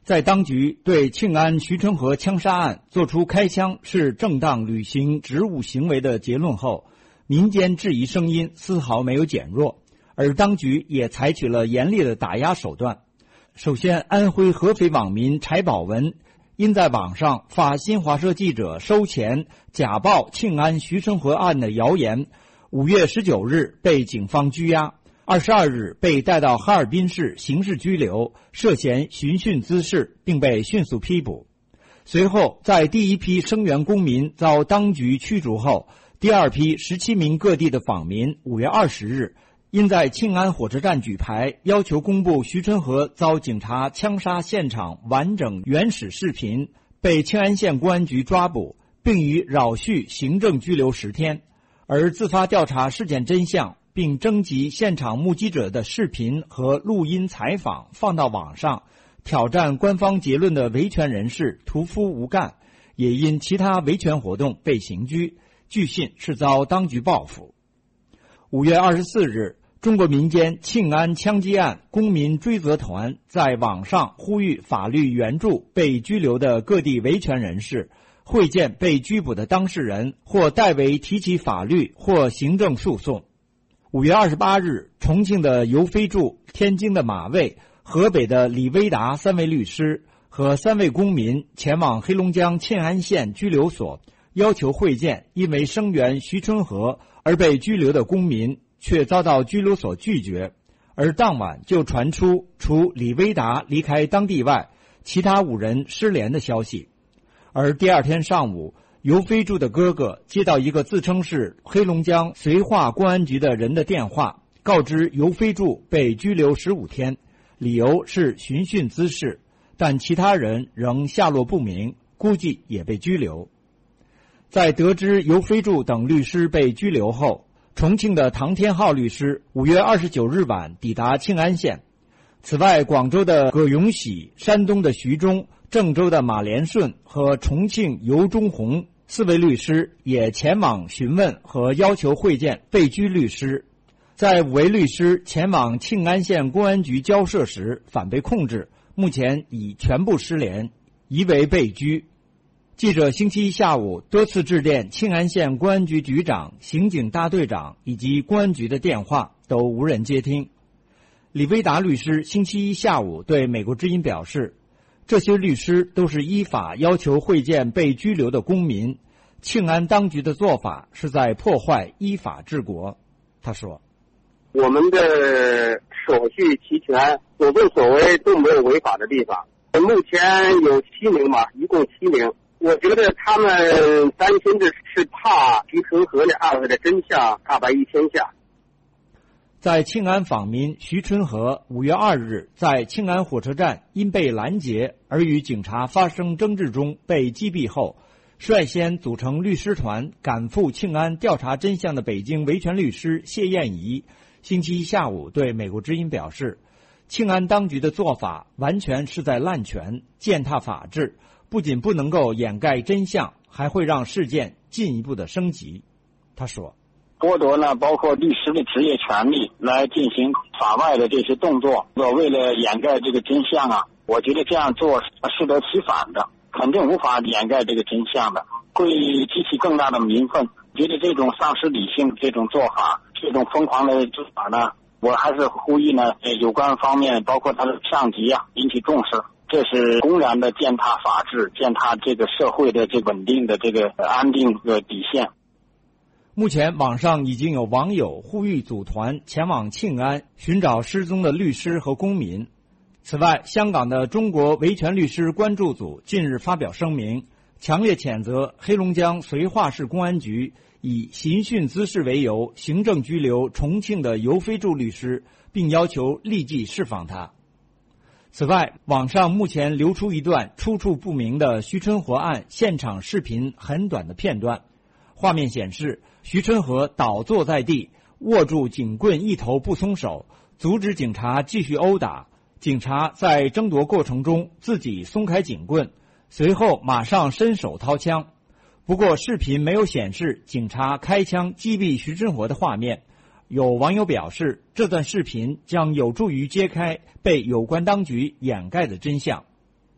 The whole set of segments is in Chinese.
在当局对庆安徐春河枪杀案作出开枪是正当履行职务行为的结论后，民间质疑声音丝毫没有减弱，而当局也采取了严厉的打压手段。首先，安徽合肥网民柴宝文因在网上发新华社记者收钱假报庆安徐春河案的谣言，5月19日被警方拘押，22日被带到哈尔滨市刑事拘留，涉嫌寻衅滋事，并被迅速批捕。随后，在第一批声援公民遭当局驱逐后，第二批17名各地的访民5月20日因在庆安火车站举牌，要求公布徐春河遭警察枪杀现场完整原始视频，被庆安县公安局抓捕，并予扰续行政拘留10天。而自发调查事件真相，并征集现场目击者的视频和录音采访放到网上，挑战官方结论的维权人士屠夫吴干，也因其他维权活动被刑拘，据信是遭当局报复。5月24日，中国民间庆安枪击案公民追责团在网上呼吁法律援助被拘留的各地维权人士，会见被拘捕的当事人，或代为提起法律或行政诉讼。5月28日，重庆的尤飞柱、天津的马卫、河北的李威达3位律师和3位公民前往黑龙江庆安县拘留所，要求会见因为声援徐春河而被拘留的公民，却遭到拘留所拒绝。而当晚就传出除李威达离开当地外，其他5人失联的消息。而第二天上午，尤飞柱的哥哥接到一个自称是黑龙江绥化公安局的人的电话，告知尤飞柱被拘留15天，理由是寻衅滋事，但其他人仍下落不明，估计也被拘留。在得知尤飞柱等律师被拘留后，重庆的唐天浩律师5月29日晚抵达庆安县。此外，广州的葛永喜、山东的徐忠、郑州的马连顺和重庆尤忠红4位律师也前往询问和要求会见被拘律师。在5位律师前往庆安县公安局交涉时反被控制，目前已全部失联，疑为被拘。记者星期一下午多次致电庆安县公安局局长、刑警大队长以及公安局的电话都无人接听。李威达律师星期一下午对美国之音表示，这些律师都是依法要求会见被拘留的公民，庆安当局的做法是在破坏依法治国。他说， 我们的手续齐全，所作所为都没有违法的地方。目前有7名嘛，一共7名。我觉得他们担心的是怕徐春河的案子的真相大白于天下。 在庆安访民徐春河5月2日在庆安火车站因被拦截而与警察发生争执中被击毙后，率先组成律师团赶赴庆安调查真相的北京维权律师谢燕怡星期一下午对美国之音表示，庆安当局的做法完全是在滥权、践踏法治，不仅不能够掩盖真相，还会让事件进一步的升级。他说， 剥夺了包括律师的职业权利来进行法外的这些动作，为了掩盖这个真相啊，我觉得这样做适得其反的，肯定无法掩盖这个真相的，会激起更大的民愤。觉得这种丧失理性这种做法，这种疯狂的做法呢，我还是呼吁呢有关方面包括他的上级啊引起重视。这是公然的践踏法治，践踏这个社会的这稳定的这个安定的底线。 目前网上已经有网友呼吁组团前往庆安寻找失踪的律师和公民。此外，香港的中国维权律师关注组近日发表声明，强烈谴责黑龙江绥化市公安局以寻衅滋事为由行政拘留重庆的尤飞柱律师，并要求立即释放他。此外，网上目前流出一段出处不明的徐春河案现场视频很短的片段，画面显示徐春河倒坐在地，握住警棍一头不松手，阻止警察继续殴打。警察在争夺过程中自己松开警棍，随后马上伸手掏枪。不过视频没有显示警察开枪击毙徐春河的画面。有网友表示，这段视频将有助于揭开被有关当局掩盖的真相。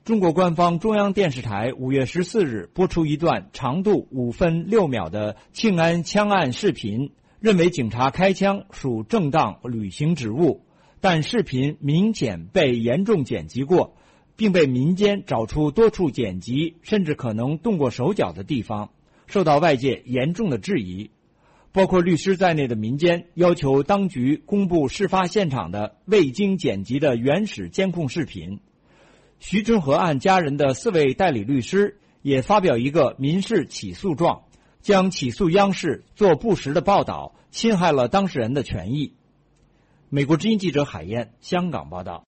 中国官方中央电视台5月14日播出一段长度5分6秒的庆安枪案视频，认为警察开枪属正当履行职务，但视频明显被严重剪辑过，并被民间找出多处剪辑甚至可能动过手脚的地方，受到外界严重的质疑。包括律师在内的民间要求当局公布事发现场的未经剪辑的原始监控视频。徐春和案家人的4位代理律师也发表一个民事起诉状，将起诉央视做不实的报道，侵害了当事人的权益。美国之音记者海燕，香港报道。